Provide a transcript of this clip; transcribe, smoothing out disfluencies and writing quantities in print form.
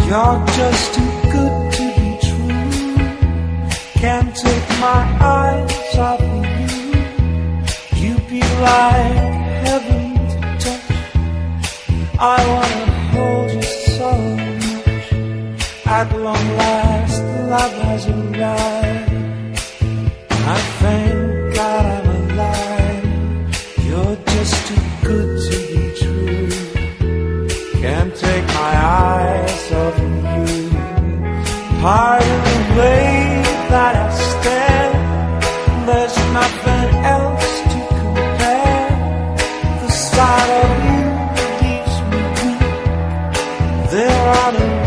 You're just too good to be true. Can't take my eyes off of you. You'd be like heaven to touch. I wanna hold you so much. At long last, love has arrived. I thank God I'm alive. You're just too good to be true. Can't take my eyes off of you. Part of the way that I stand, there's nothing else to compare. The sight of you leaves me weak. There are no